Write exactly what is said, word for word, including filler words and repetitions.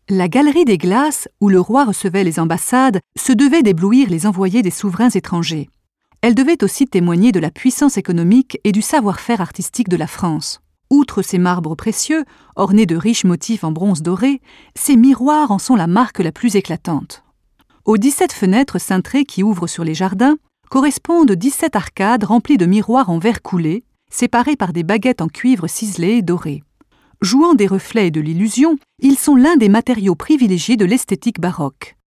La galerie des glaces, où le roi recevait les ambassades, se devait d'éblouir les envoyés des souverains étrangers. Elle devait aussi témoigner de la puissance économique et du savoir-faire artistique de la France. Outre ces marbres précieux, ornés de riches motifs en bronze doré, ces miroirs en sont la marque la plus éclatante. Aux dix-sept fenêtres cintrées qui ouvrent sur les jardins correspondent dix-sept arcades remplies de miroirs en verre coulé, séparés par des baguettes en cuivre ciselé et doré. Jouant des reflets et de l'illusion, ils sont l'un des matériaux privilégiés de l'esthétique baroque.